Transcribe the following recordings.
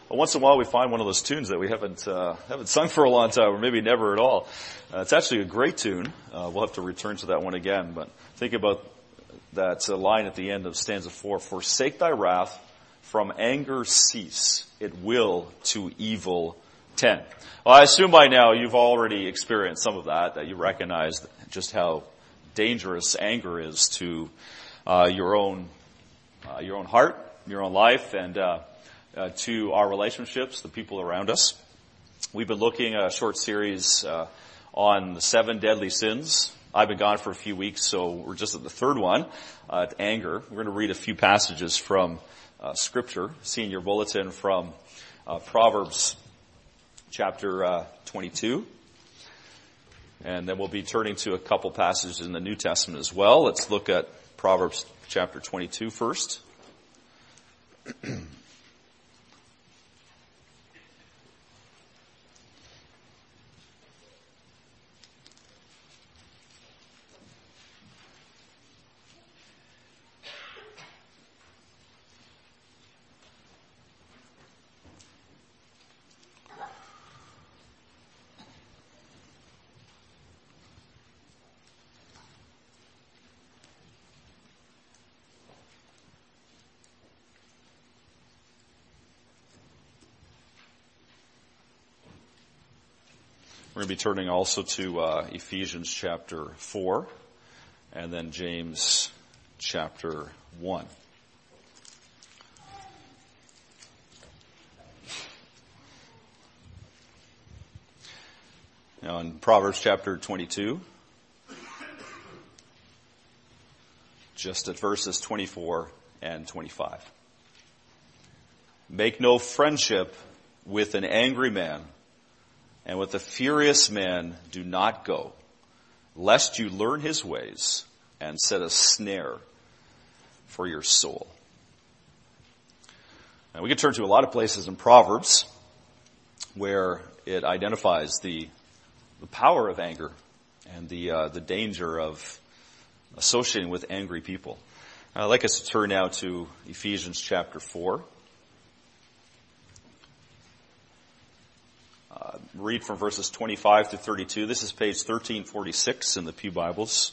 Once in a while we find one of those tunes that we haven't sung for a long time, or maybe never at all. It's actually a great tune. We'll have to return to that one again, but think about that line at the end of stanza 4. Forsake thy wrath, from anger cease, it will to evil tend. Well, I assume by now you've already experienced some of that you recognize just how dangerous anger is to your own heart, your own life, and to our relationships, the people around us. We've been looking at a short series on the 7 deadly sins. I've been gone for a few weeks, so we're just at the third one, anger. We're going to read a few passages from Scripture. See in your bulletin from Proverbs chapter 22. And then we'll be turning to a couple passages in the New Testament as well. Let's look at Proverbs chapter 22 first. We're going to be turning also to Ephesians chapter 4 and then James chapter 1. Now in Proverbs chapter 22, just at verses 24 and 25. Make no friendship with an angry man, and with a furious man do not go, lest you learn his ways and set a snare for your soul. Now we could turn to a lot of places in Proverbs where it identifies the power of anger and the danger of associating with angry people. I'd like us to turn now to Ephesians chapter 4. Read from verses 25 to 32. This is page 1346 in the Pew Bibles.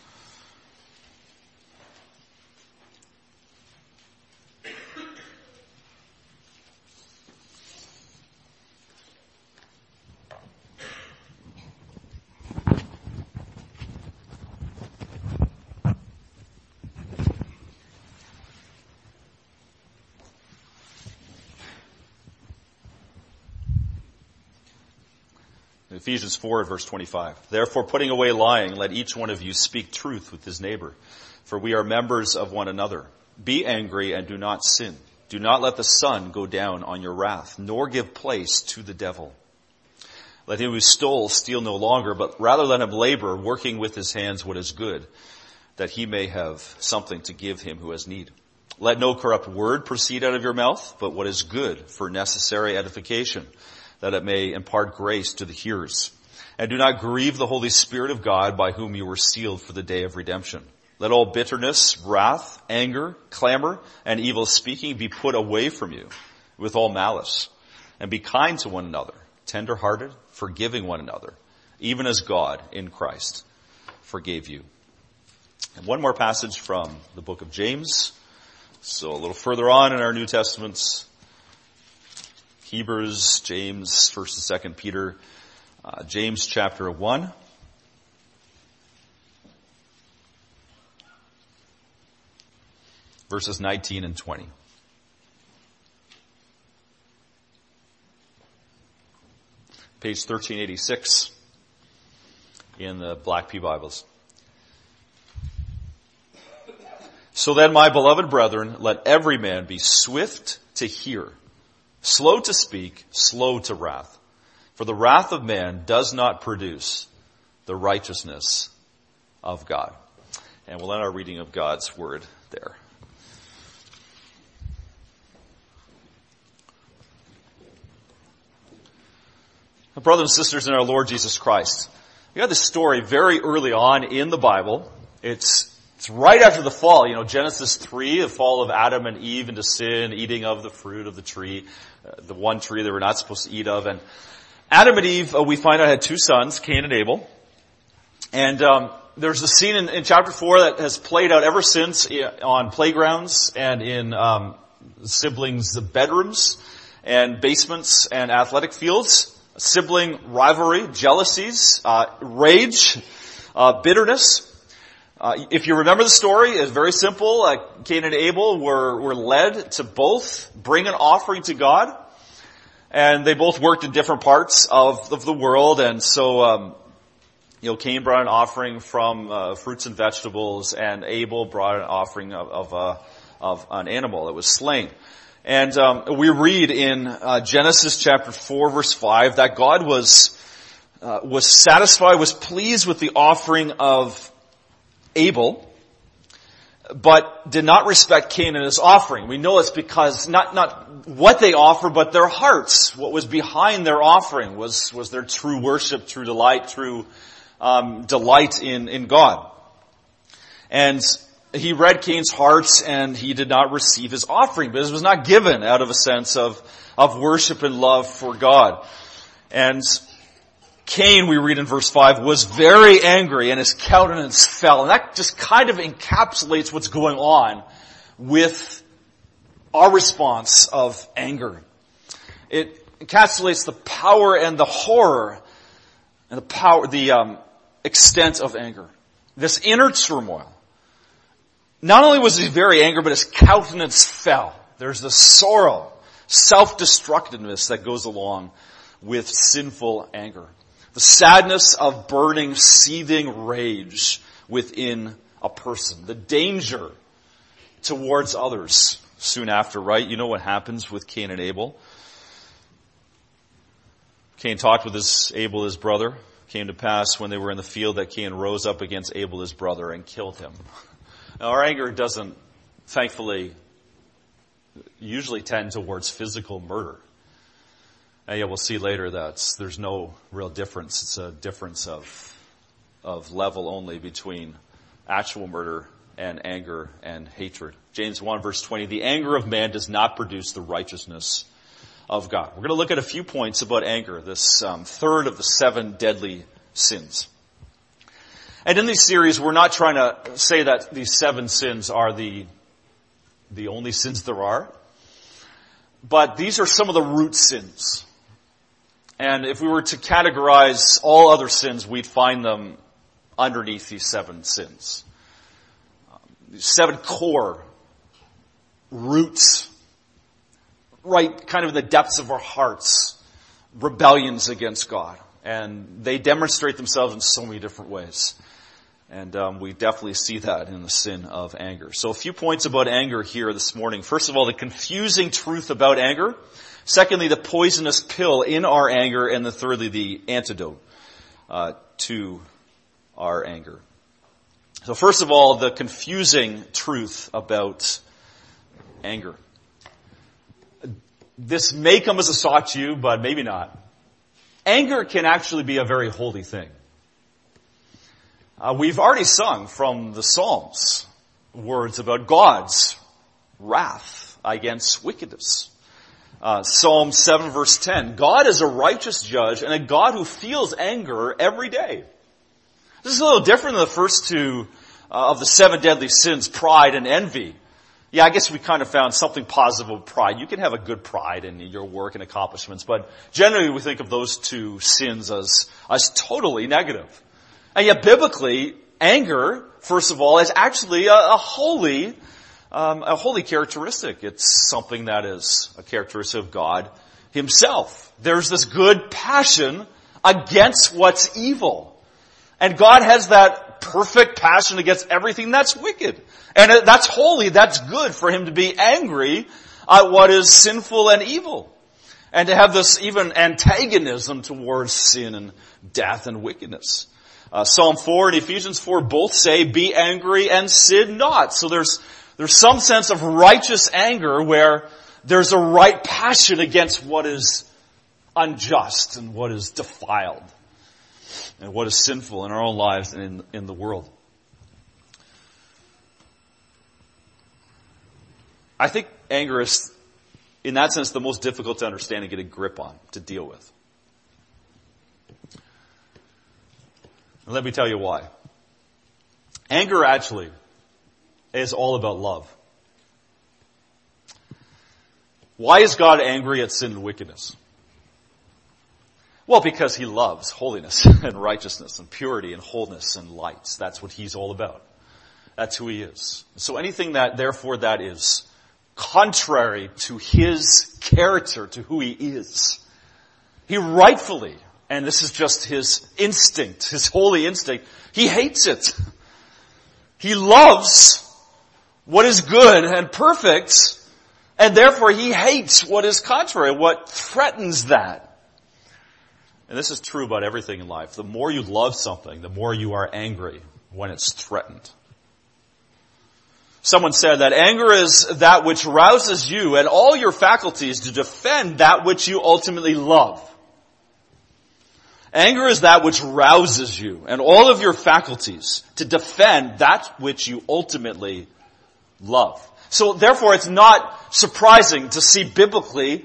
Ephesians 4 verse 25. Therefore, putting away lying, let each one of you speak truth with his neighbor, for we are members of one another. Be angry and do not sin. Do not let the sun go down on your wrath, nor give place to the devil. Let him who stole steal no longer, but rather let him labor, working with his hands what is good, that he may have something to give him who has need. Let no corrupt word proceed out of your mouth, but what is good for necessary edification, that it may impart grace to the hearers. And do not grieve the Holy Spirit of God, by whom you were sealed for the day of redemption. Let all bitterness, wrath, anger, clamor, and evil speaking be put away from you with all malice. And be kind to one another, tender-hearted, forgiving one another, even as God in Christ forgave you. And one more passage from the book of James. So a little further on in our New Testaments, Hebrews, James, 1st and 2nd Peter, James chapter 1. Verses 19 and 20. Page 1386 in the Black Pew Bibles. So then, my beloved brethren, let every man be swift to hear, slow to speak, slow to wrath. For the wrath of man does not produce the righteousness of God. And we'll end our reading of God's word there. Brothers and sisters in our Lord Jesus Christ, we got this story very early on in the Bible. It's It's right after the fall, Genesis 3, the fall of Adam and Eve into sin, eating of the fruit of the tree, the one tree they were not supposed to eat of. And Adam and Eve, we find out, had two sons, Cain and Abel. And there's a scene in chapter 4 that has played out ever since on playgrounds and in siblings' bedrooms and basements and athletic fields. Sibling rivalry, jealousies, rage, bitterness. If you remember the story, it's very simple. Cain and Abel were led to both bring an offering to God. And they both worked in different parts of the world. And so, Cain brought an offering from fruits and vegetables, and Abel brought an offering of an animal that was slain. And we read in Genesis chapter 4, verse 5, that God was satisfied, was pleased with the offering of Abel, but did not respect Cain and his offering. We know it's because not what they offered, but their hearts. What was behind their offering was their true worship, true delight, true delight in God. And he read Cain's hearts, and he did not receive his offering, because it was not given out of a sense of worship and love for God. And Cain, we read in verse 5, was very angry, and his countenance fell. And that just kind of encapsulates what's going on with our response of anger. It encapsulates the power and the horror and the extent of anger. This inner turmoil. Not only was he very angry, but his countenance fell. There's the sorrow, self-destructiveness that goes along with sinful anger. The sadness of burning, seething rage within a person. The danger towards others soon after, right? You know what happens with Cain and Abel. Cain talked with Abel, his brother. Came to pass when they were in the field that Cain rose up against Abel, his brother, and killed him. Now, our anger doesn't, thankfully, usually tend towards physical murder. And we'll see later that there's no real difference. It's a difference of level only between actual murder and anger and hatred. James 1 verse 20, the anger of man does not produce the righteousness of God. We're going to look at a few points about anger, this third of the 7 deadly sins. And in this series, we're not trying to say that these 7 sins are the only sins there are. But these are some of the root sins. And if we were to categorize all other sins, we'd find them underneath these 7 sins. These 7 core roots, right kind of in the depths of our hearts, rebellions against God. And they demonstrate themselves in so many different ways. And we definitely see that in the sin of anger. So a few points about anger here this morning. First of all, the confusing truth about anger. Secondly, the poisonous pill in our anger. And then thirdly, the antidote to our anger. So first of all, the confusing truth about anger. This may come as a shock to you, but maybe not. Anger can actually be a very holy thing. We've already sung from the Psalms words about God's wrath against wickedness. Psalm 7 verse 10, God is a righteous judge and a God who feels anger every day. This is a little different than the first 2 of the 7 deadly sins, pride and envy. Yeah, I guess we kind of found something positive with pride. You can have a good pride in your work and accomplishments, but generally we think of those 2 sins as totally negative. And yet biblically, anger, first of all, is actually a holy characteristic. It's something that is a characteristic of God himself. There's this good passion against what's evil. And God has that perfect passion against everything that's wicked. And that's holy, that's good for him to be angry at what is sinful and evil. And to have this even antagonism towards sin and death and wickedness. Psalm 4 and Ephesians 4 both say, be angry and sin not. So there's some sense of righteous anger where there's a right passion against what is unjust and what is defiled and what is sinful in our own lives and in the world. I think anger is, in that sense, the most difficult to understand and get a grip on, to deal with. And let me tell you why. Anger actually is all about love. Why is God angry at sin and wickedness? Well, because he loves holiness and righteousness and purity and wholeness and light. That's what he's all about. That's who he is. So anything that, therefore, that is contrary to his character, to who he is, he rightfully, and this is just his instinct, his holy instinct, he hates it. He loves what is good and perfect, and therefore he hates what is contrary, what threatens that. And this is true about everything in life. The more you love something, the more you are angry when it's threatened. Someone said that anger is that which rouses you and all your faculties to defend that which you ultimately love. Anger is that which rouses you and all of your faculties to defend that which you ultimately love. So therefore it's not surprising to see biblically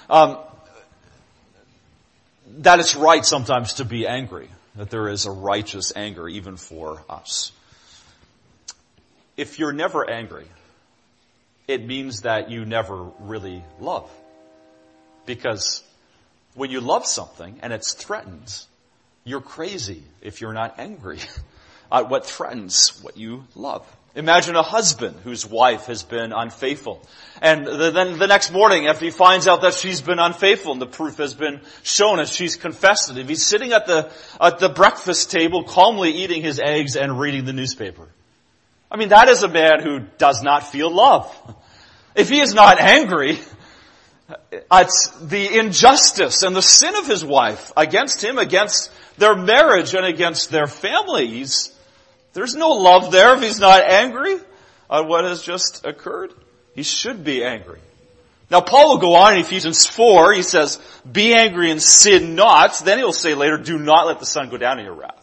that it's right sometimes to be angry, that there is a righteous anger even for us. If you're never angry, it means that you never really love. Because when you love something and it's threatened, you're crazy if you're not angry at what threatens what you love. Imagine a husband whose wife has been unfaithful. And then the next morning, after he finds out that she's been unfaithful and the proof has been shown and she's confessed it, if he's sitting at the breakfast table calmly eating his eggs and reading the newspaper. I mean, that is a man who does not feel love. If he is not angry at the injustice and the sin of his wife against him, against their marriage and against their families, there's no love there if he's not angry at what has just occurred. He should be angry. Now Paul will go on in Ephesians 4, he says, be angry and sin not. Then he'll say later, do not let the sun go down in your wrath.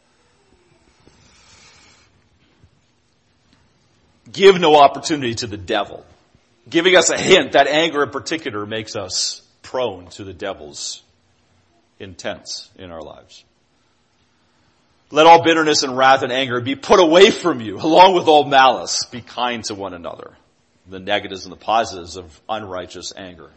Give no opportunity to the devil. Giving us a hint that anger in particular makes us prone to the devil's intents in our lives. Let all bitterness and wrath and anger be put away from you, along with all malice. Be kind to one another. The negatives and the positives of unrighteous anger.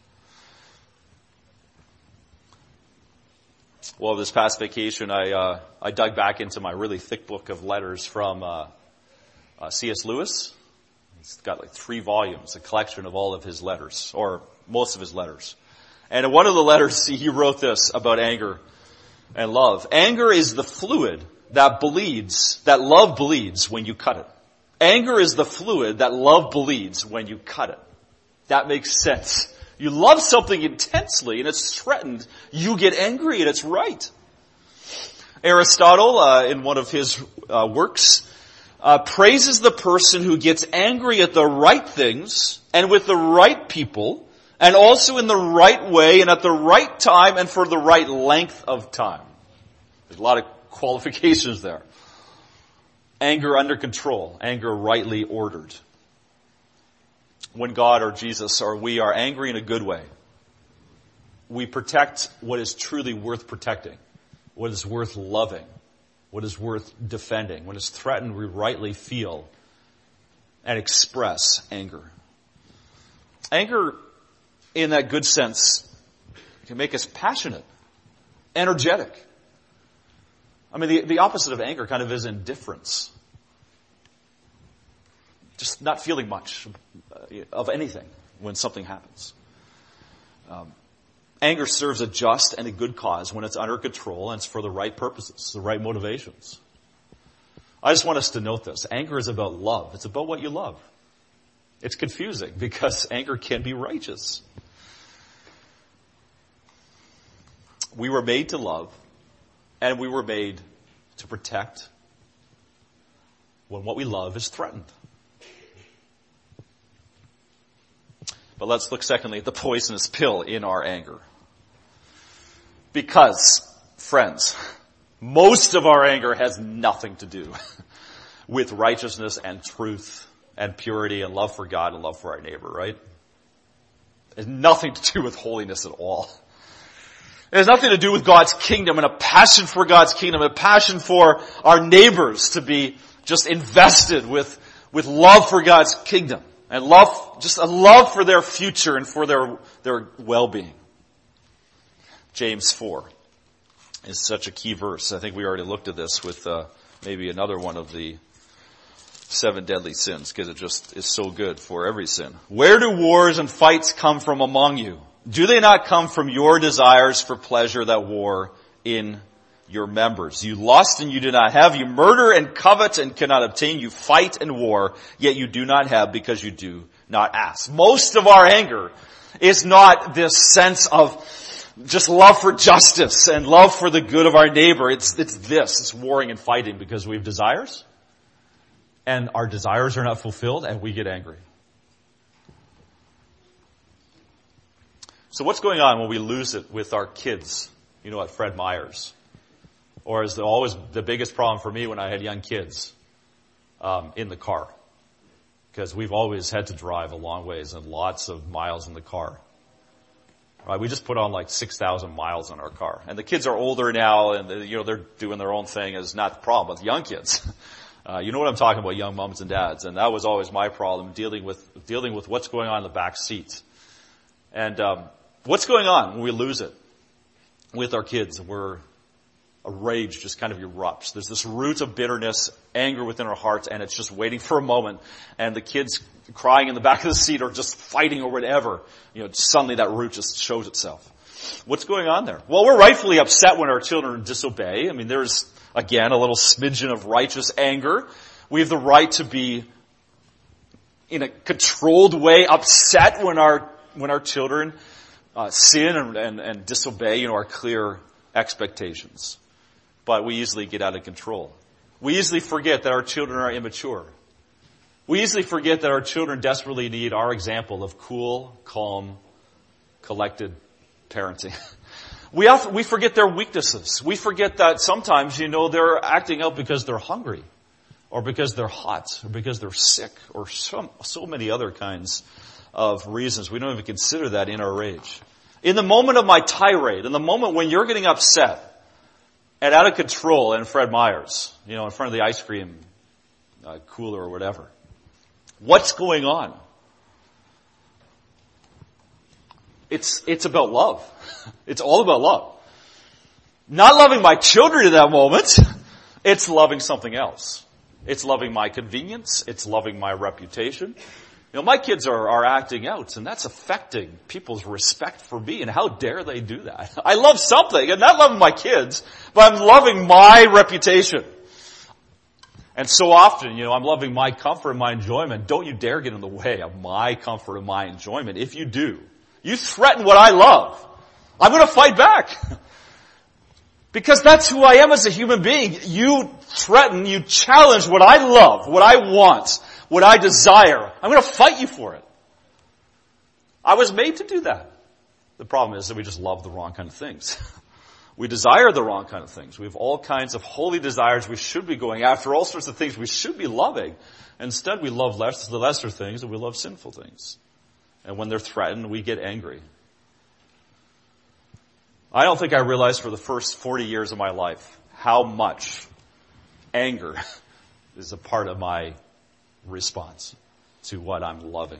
Well, this past vacation, I dug back into my really thick book of letters from C.S. Lewis. He's got like 3 volumes, a collection of all of his letters, or most of his letters. And in one of the letters, he wrote this about anger and love. Anger is the fluid that bleeds, that love bleeds when you cut it. Anger is the fluid that love bleeds when you cut it. That makes sense. You love something intensely and it's threatened. You get angry and it's right. Aristotle, in one of his works, praises the person who gets angry at the right things and with the right people and also in the right way and at the right time and for the right length of time. There's a lot of qualifications there. Anger under control. Anger rightly ordered. When God or Jesus or we are angry in a good way, we protect what is truly worth protecting, what is worth loving, what is worth defending. When it's threatened, we rightly feel and express anger. Anger, in that good sense, can make us passionate, energetic. I mean, the opposite of anger kind of is indifference. Just not feeling much of anything when something happens. Anger serves a just and a good cause when it's under control and it's for the right purposes, the right motivations. I just want us to note this. Anger is about love. It's about what you love. It's confusing because anger can be righteous. We were made to love, and we were made to protect when what we love is threatened. But let's look secondly at the poisonous pill in our anger. Because, friends, most of our anger has nothing to do with righteousness and truth and purity and love for God and love for our neighbor, right? It has nothing to do with holiness at all. It has nothing to do with God's kingdom and a passion for God's kingdom, a passion for our neighbors to be just invested with love for God's kingdom and just a love for their future and for their well-being. James 4 is such a key verse. I think we already looked at this with maybe another one of the 7 deadly sins, because it just is so good for every sin. Where do wars and fights come from among you? Do they not come from your desires for pleasure that war in your members? You lust and you do not have. You murder and covet and cannot obtain. You fight and war, yet you do not have because you do not ask. Most of our anger is not this sense of just love for justice and love for the good of our neighbor. It's warring and fighting because we have desires, and our desires are not fulfilled, and we get angry. So what's going on when we lose it with our kids, at Fred Meyer's? Or is always the biggest problem for me when I had young kids, in the car. Because we've always had to drive a long ways and lots of miles in the car. Right? We just put on like 6,000 miles on our car. And the kids are older now and, they're doing their own thing. It's not the problem. But the young kids, you know what I'm talking about, young moms and dads. And that was always my problem, dealing with what's going on in the back seat. And, what's going on when we lose it with our kids? A rage just kind of erupts. There's this root of bitterness, anger within our hearts, and it's just waiting for a moment. And the kids crying in the back of the seat or just fighting or whatever, suddenly that root just shows itself. What's going on there? Well, we're rightfully upset when our children disobey. I mean, there's, again, a little smidgen of righteous anger. We have the right to be, in a controlled way, upset when our children sin and disobey, our clear expectations. But we easily get out of control. We easily forget that our children are immature. We easily forget that our children desperately need our example of cool, calm, collected parenting. We forget their weaknesses. We forget that sometimes, they're acting out because they're hungry, or because they're hot, or because they're sick, or so many other kinds of reasons. We don't even consider that in our rage. In the moment of my tirade, in the moment when you're getting upset and out of control in Fred Meyer's, in front of the ice cream cooler or whatever, what's going on? It's about love. It's all about love. Not loving my children in that moment. It's loving something else. It's loving my convenience. It's loving my reputation. My kids are acting out, and that's affecting people's respect for me, and how dare they do that? I love something. I'm not loving my kids, but I'm loving my reputation. And so often, I'm loving my comfort and my enjoyment. Don't you dare get in the way of my comfort and my enjoyment. If you do, you threaten what I love. I'm going to fight back. Because that's who I am as a human being. You threaten, you challenge what I love, what I want, what I desire. I'm going to fight you for it. I was made to do that. The problem is that we just love the wrong kind of things. We desire the wrong kind of things. We have all kinds of holy desires we should be going after, all sorts of things we should be loving. Instead, we love the lesser things, and we love sinful things. And when they're threatened, we get angry. I don't think I realized for the first 40 years of my life how much anger is a part of my response to what I'm loving.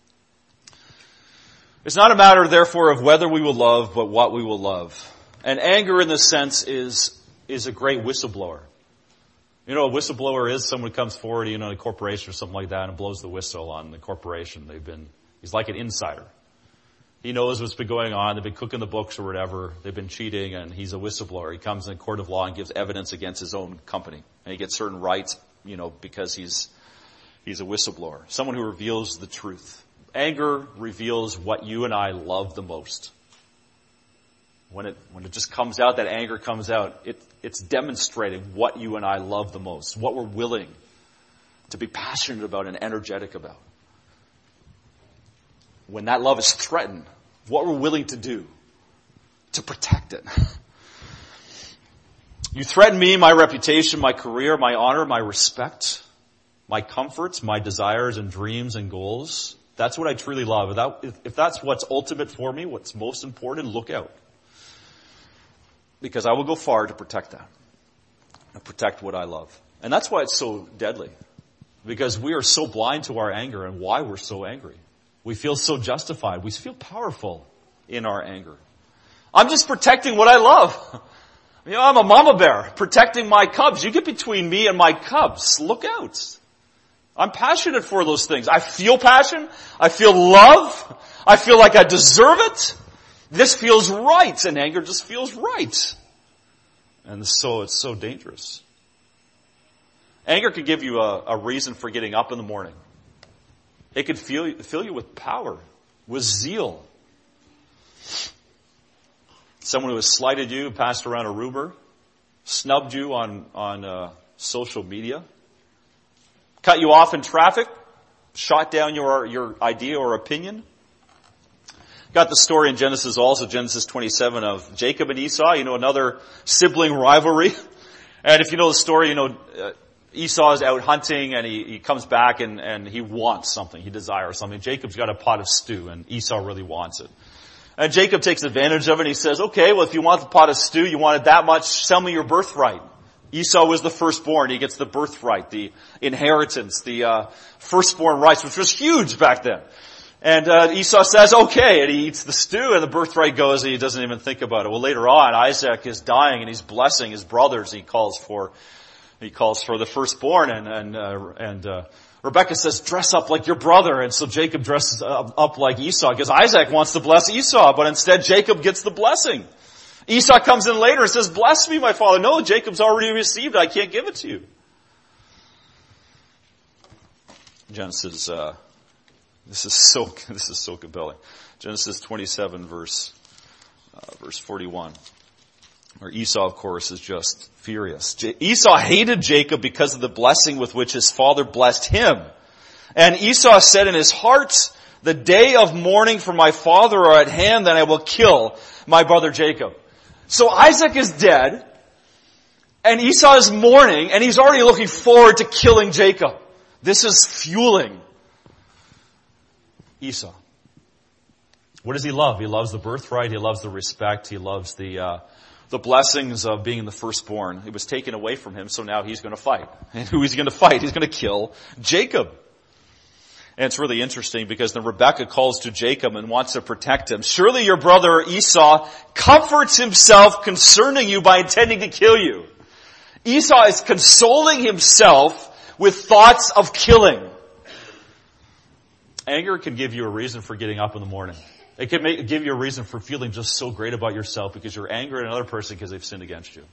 It's not a matter, therefore, of whether we will love, but what we will love. And anger, in this sense, is a great whistleblower. A whistleblower is someone who comes forward, in a corporation or something like that, and blows the whistle on the corporation. He's like an insider. He knows what's been going on. They've been cooking the books or whatever. They've been cheating, and he's a whistleblower. He comes in a court of law and gives evidence against his own company. And he gets certain rights, because he's a whistleblower. Someone who reveals the truth. Anger reveals what you and I love the most. When it just comes out, that anger comes out, it's demonstrating what you and I love the most, what we're willing to be passionate about and energetic about. When that love is threatened, what we're willing to do to protect it. You threaten me, my reputation, my career, my honor, my respect. my comforts, my desires and dreams and goals, that's what I truly love. If that's what's ultimate for me, what's most important, look out. Because I will go far to protect that. And protect what I love. And that's why it's so deadly. Because we are so blind to our anger and why we're so angry. We feel so justified. We feel powerful in our anger. I'm just protecting what I love. I'm a mama bear protecting my cubs. You get between me and my cubs. Look out. I'm passionate for those things. I feel passion. I feel love. I feel like I deserve it. This feels right. And anger just feels right. And so it's so dangerous. Anger could give you a reason for getting up in the morning. It could fill you with power, with zeal. Someone who has slighted you, passed around a rumor, snubbed you on social media, cut you off in traffic, shot down your idea or opinion. Got the story in Genesis also, Genesis 27, of Jacob and Esau, another sibling rivalry. And if you know the story, Esau is out hunting and he comes back and he wants something. He desires something. Jacob's got a pot of stew and Esau really wants it. And Jacob takes advantage of it and he says, okay, well if you want the pot of stew, you want it that much, sell me your birthright. Esau was the firstborn. He gets the birthright, the inheritance, the firstborn rights, which was huge back then. And Esau says, okay, and he eats the stew and the birthright goes and he doesn't even think about it. Well, later on, Isaac is dying and he's blessing his brothers. He calls for the firstborn and Rebekah says, dress up like your brother. And so Jacob dresses up like Esau because Isaac wants to bless Esau, but instead Jacob gets the blessing. Esau comes in later and says, bless me, my father. No, Jacob's already received it. I can't give it to you. Genesis, this is so compelling. Genesis 27 verse 41. Where Esau, of course, is just furious. Esau hated Jacob because of the blessing with which his father blessed him. And Esau said in his heart, the day of mourning for my father are at hand, then I will kill my brother Jacob. So Isaac is dead, and Esau is mourning, and he's already looking forward to killing Jacob. This is fueling Esau. What does he love? He loves the birthright, he loves the respect, he loves the blessings of being the firstborn. It was taken away from him, so now he's going to fight. And who is he going to fight? He's going to kill Jacob. And it's really interesting because then Rebekah calls to Jacob and wants to protect him. Surely your brother Esau comforts himself concerning you by intending to kill you. Esau is consoling himself with thoughts of killing. Anger can give you a reason for getting up in the morning. It can give you a reason for feeling just so great about yourself because you're angry at another person because they've sinned against you.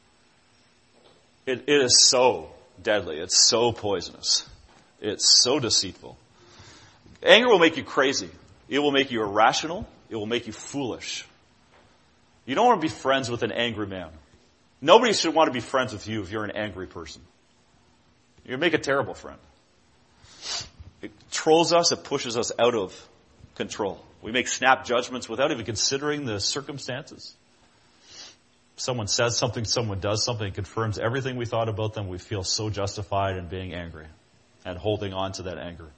It is so deadly. It's so poisonous. It's so deceitful. Anger will make you crazy. It will make you irrational. It will make you foolish. You don't want to be friends with an angry man. Nobody should want to be friends with you if you're an angry person. You make a terrible friend. It trolls us. It pushes us out of control. We make snap judgments without even considering the circumstances. Someone says something, someone does something, it confirms everything we thought about them. We feel so justified in being angry and holding on to that anger.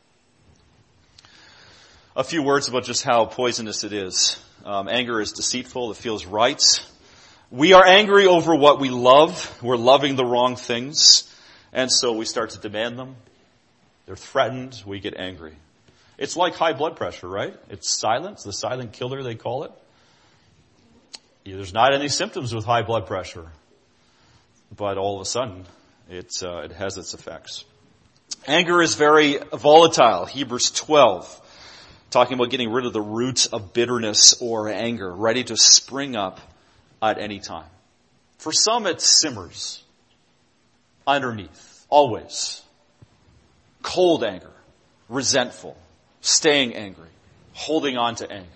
A few words about just how poisonous it is. Anger is deceitful. It feels right. We are angry over what we love. We're loving the wrong things. And so we start to demand them. They're threatened. We get angry. It's like high blood pressure, right? It's silent. It's the silent killer, they call it. There's not any symptoms with high blood pressure. But all of a sudden, it has its effects. Anger is very volatile. Hebrews 12, talking about getting rid of the roots of bitterness or anger, ready to spring up at any time. For some, it simmers underneath, always. Cold anger, resentful, staying angry, holding on to anger.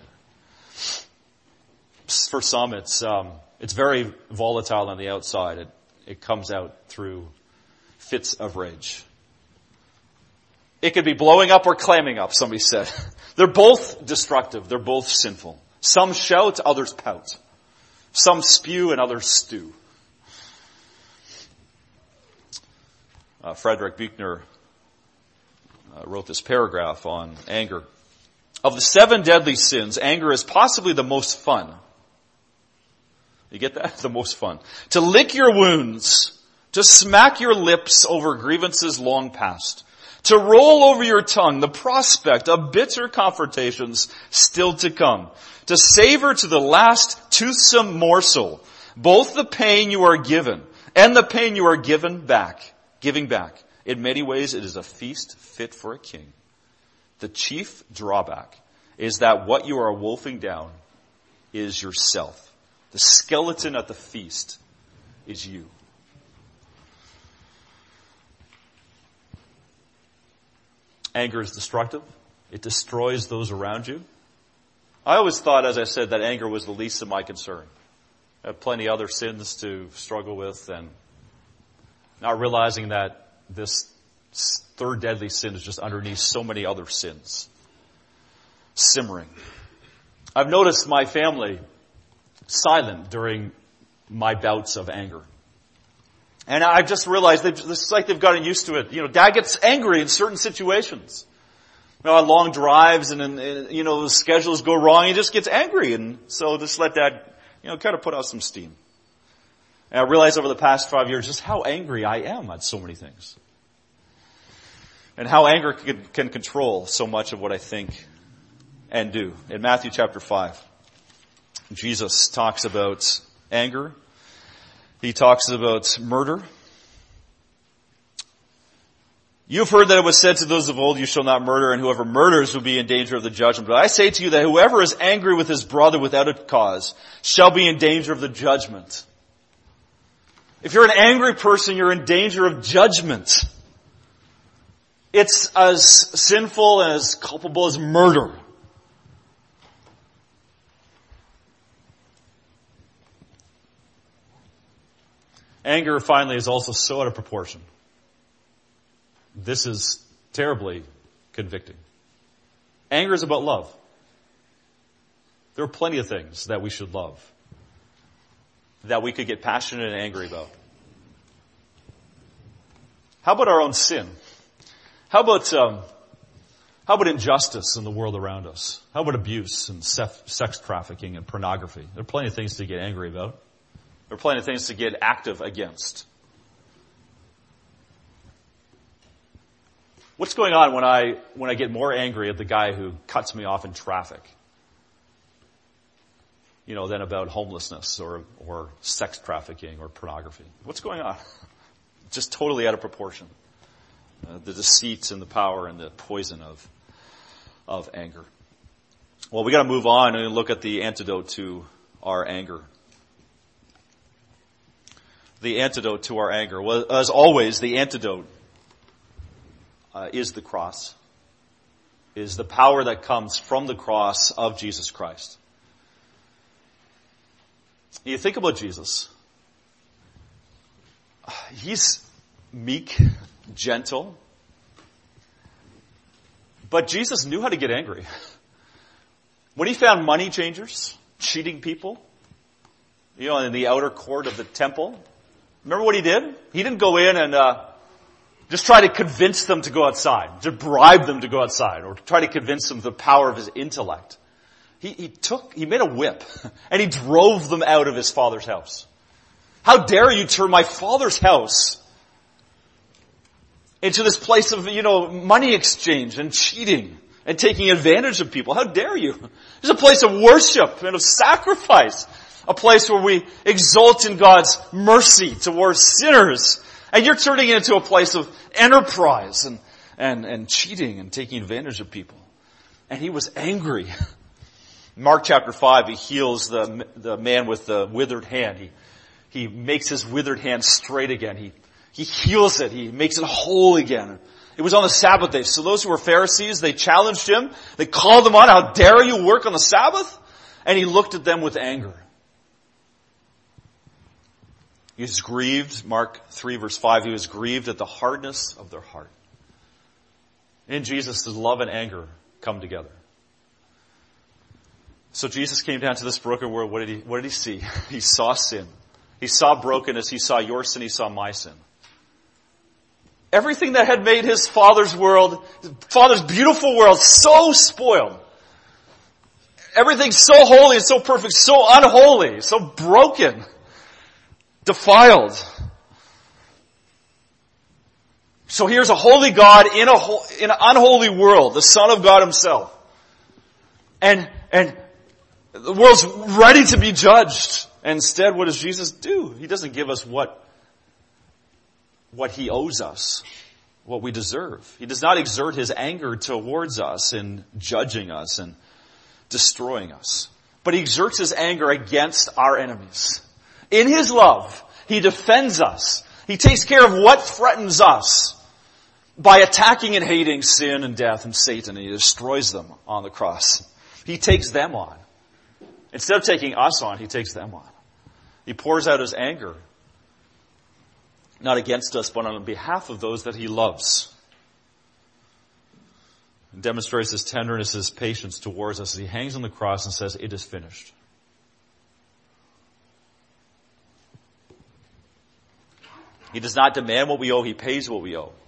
For some, it's very volatile on the outside. It comes out through fits of rage. It could be blowing up or clamming up, somebody said. They're both destructive. They're both sinful. Some shout, others pout. Some spew and others stew. Frederick Buechner wrote this paragraph on anger. Of the 7 deadly sins, anger is possibly the most fun. You get that? The most fun. To lick your wounds, to smack your lips over grievances long past, to roll over your tongue the prospect of bitter confrontations still to come, to savor to the last toothsome morsel both the pain you are given and the pain you are giving back. In many ways, it is a feast fit for a king. The chief drawback is that what you are wolfing down is yourself. The skeleton at the feast is you. Anger is destructive. It destroys those around you. I always thought, as I said, that anger was the least of my concern. I have plenty of other sins to struggle with, and not realizing that this third deadly sin is just underneath so many other sins, simmering. I've noticed my family silent during my bouts of anger. And I've just realized it's like they've gotten used to it. Dad gets angry in certain situations. On long drives and the schedules go wrong, he just gets angry. And so just let Dad, kind of put out some steam. And I realized over the past 5 years just how angry I am at so many things. And how anger can control so much of what I think and do. In Matthew chapter 5, Jesus talks about anger. He talks about murder. You've heard that it was said to those of old, you shall not murder, and whoever murders will be in danger of the judgment. But I say to you that whoever is angry with his brother without a cause shall be in danger of the judgment. If you're an angry person, you're in danger of judgment. It's as sinful and as culpable as murder. Anger, finally, is also so out of proportion. This is terribly convicting. Anger is about love. There are plenty of things that we should love that we could get passionate and angry about. How about our own sin? How about injustice in the world around us? How about abuse and sex trafficking and pornography? There are plenty of things to get angry about. There are plenty of things to get active against. What's going on when I get more angry at the guy who cuts me off in traffic? Than about homelessness or sex trafficking or pornography. What's going on? Just totally out of proportion. The deceit and the power and the poison of anger. Well, we got to move on and look at the antidote to our anger. The antidote to our anger. Well, as always, the antidote is the cross. Is the power that comes from the cross of Jesus Christ. You think about Jesus. He's meek, gentle. But Jesus knew how to get angry. When he found money changers, cheating people, in the outer court of the temple, remember what he did? He didn't go in and just try to convince them to go outside, to bribe them to go outside, or to try to convince them of the power of his intellect. He made a whip, and he drove them out of his father's house. How dare you turn my father's house into this place of, money exchange and cheating and taking advantage of people? How dare you? It's a place of worship and of sacrifice. A place where we exult in God's mercy towards sinners. And you're turning it into a place of enterprise and cheating and taking advantage of people. And he was angry. Mark chapter 5, he heals the man with the withered hand. He makes his withered hand straight again. He heals it. He makes it whole again. It was on the Sabbath day. So those who were Pharisees, they challenged him. They called him on. How dare you work on the Sabbath? And he looked at them with anger. He was grieved. Mark 3 verse 5, he was grieved at the hardness of their heart. In Jesus, his love and anger come together. So Jesus came down to this broken world. What did he see? He saw sin. He saw brokenness. He saw your sin. He saw my sin. everything that had made his father's beautiful world so spoiled. Everything so holy and so perfect, so unholy, so broken, defiled. So here's a holy God in an unholy world, the Son of God himself. And the world's ready to be judged. And instead, what does Jesus do? He doesn't give us what he owes us, what we deserve. He does not exert his anger towards us in judging us and destroying us. But he exerts his anger against our enemies. In his love, he defends us. He takes care of what threatens us by attacking and hating sin and death and Satan, and he destroys them on the cross. He takes them on. Instead of taking us on, he takes them on. He pours out his anger, not against us, but on behalf of those that he loves. And demonstrates his tenderness, his patience towards us as he hangs on the cross and says, "It is finished." He does not demand what we owe, he pays what we owe.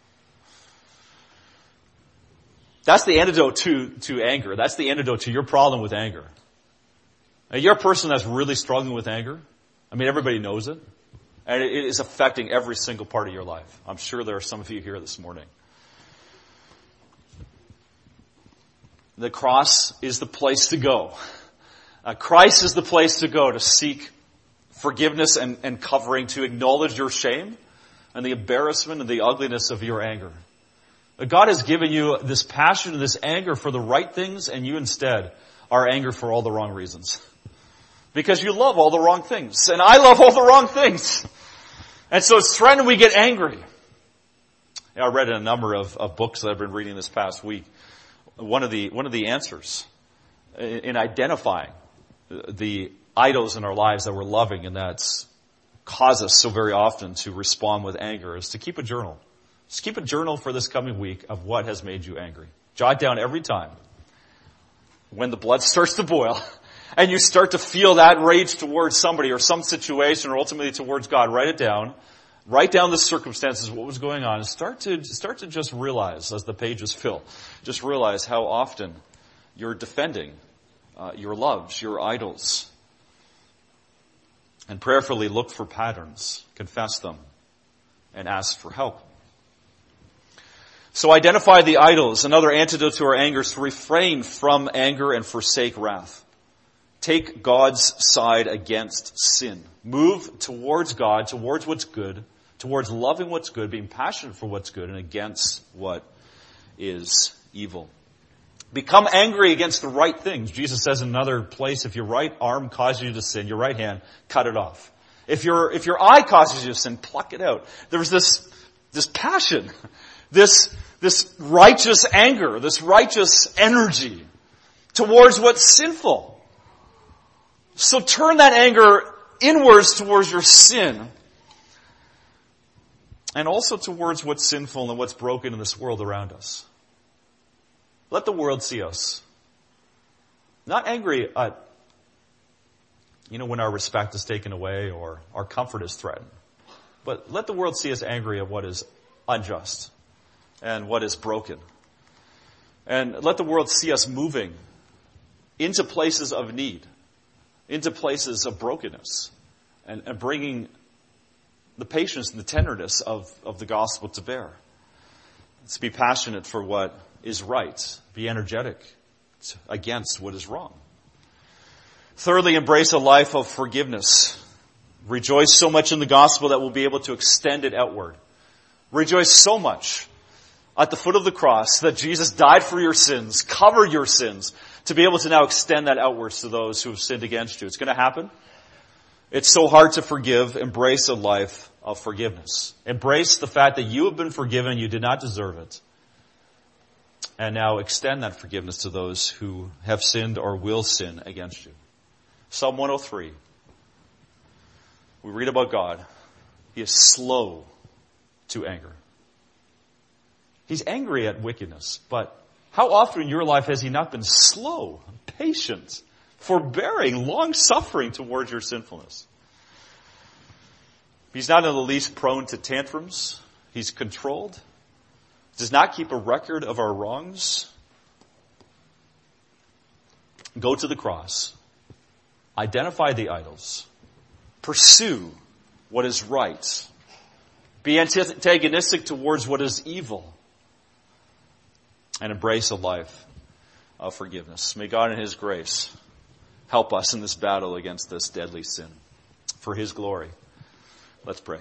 That's the antidote to anger. That's the antidote to your problem with anger. Now, you're a person that's really struggling with anger. I mean, everybody knows it. And it is affecting every single part of your life. I'm sure there are some of you here this morning. The cross is the place to go. Christ is the place to go to seek forgiveness and covering, to acknowledge your shame and the embarrassment and the ugliness of your anger. God has given you this passion, this anger for the right things, and you instead are angry for all the wrong reasons. Because you love all the wrong things. And I love all the wrong things. And so it's threatened we get angry. I read in a number of books that I've been reading this past week. One of the answers in identifying the idols in our lives that we're loving and that cause us so very often to respond with anger is to keep a journal. Just keep a journal for this coming week of what has made you angry. Jot down every time when the blood starts to boil and you start to feel that rage towards somebody or some situation or ultimately towards God. Write it down. Write down the circumstances, what was going on, and start to just realize as the pages fill, just realize how often you're defending your loves, your idols. And prayerfully look for patterns, confess them, and ask for help. So identify the idols. Another antidote to our anger is to refrain from anger and forsake wrath. Take God's side against sin. Move towards God, towards what's good, towards loving what's good, being passionate for what's good, and against what is evil. Become angry against the right things. Jesus says in another place, if your right arm causes you to sin, your right hand, cut it off. If your eye causes you to sin, pluck it out. There's this passion, this righteous anger, this righteous energy towards what's sinful. So turn that anger inwards towards your sin and also towards what's sinful and what's broken in this world around us. Let the world see us. Not angry at, when our respect is taken away or our comfort is threatened. But let the world see us angry at what is unjust and what is broken. And let the world see us moving into places of need, into places of brokenness, and bringing the patience and the tenderness of the gospel to bear. Let's be passionate for what is right. Be energetic against what is wrong. Thirdly, embrace a life of forgiveness. Rejoice so much in the gospel that we'll be able to extend it outward. Rejoice so much at the foot of the cross that Jesus died for your sins, covered your sins, to be able to now extend that outwards to those who have sinned against you. It's going to happen. It's so hard to forgive. Embrace a life of forgiveness. Embrace the fact that you have been forgiven. You did not deserve it. And now extend that forgiveness to those who have sinned or will sin against you. Psalm 103. We read about God. He is slow to anger. He's angry at wickedness, but how often in your life has he not been slow, patient, forbearing, long-suffering towards your sinfulness? He's not in the least prone to tantrums. He's controlled, does not keep a record of our wrongs. Go to the cross. Identify the idols. Pursue what is right. Be antagonistic towards what is evil. And embrace a life of forgiveness. May God in His grace help us in this battle against this deadly sin. For His glory. Let's pray.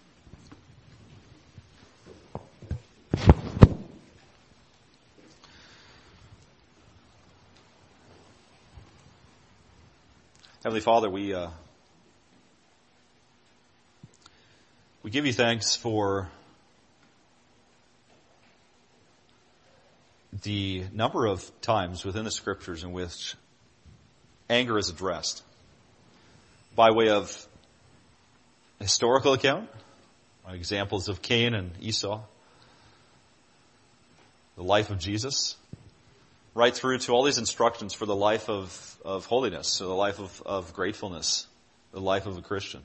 Heavenly Father, we give you thanks for the number of times within the Scriptures in which anger is addressed by way of historical account, examples of Cain and Esau, the life of Jesus, right through to all these instructions for the life of holiness, so the life of gratefulness, the life of a Christian.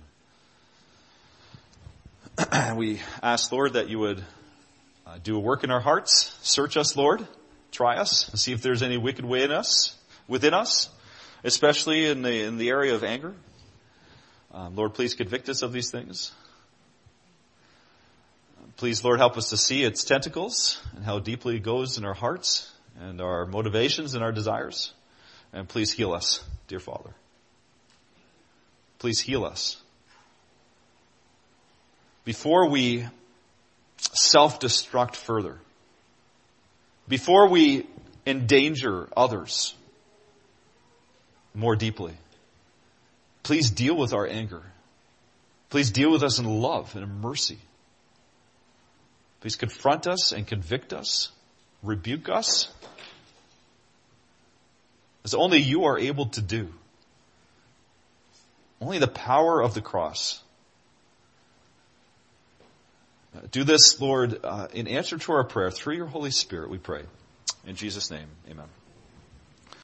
We ask, Lord, that you would do a work in our hearts. Search us, Lord. Try us and see if there's any wicked way within us, especially in the area of anger. Lord, please convict us of these things. Please, Lord, help us to see its tentacles and how deeply it goes in our hearts and our motivations and our desires. And please heal us, dear Father. Please heal us. Before we self-destruct further, before we endanger others more deeply, please deal with our anger. Please deal with us in love and in mercy. Please confront us and convict us, rebuke us, as only you are able to do. Only the power of the cross. Do this, Lord, in answer to our prayer through your Holy Spirit, we pray. In Jesus' name, amen.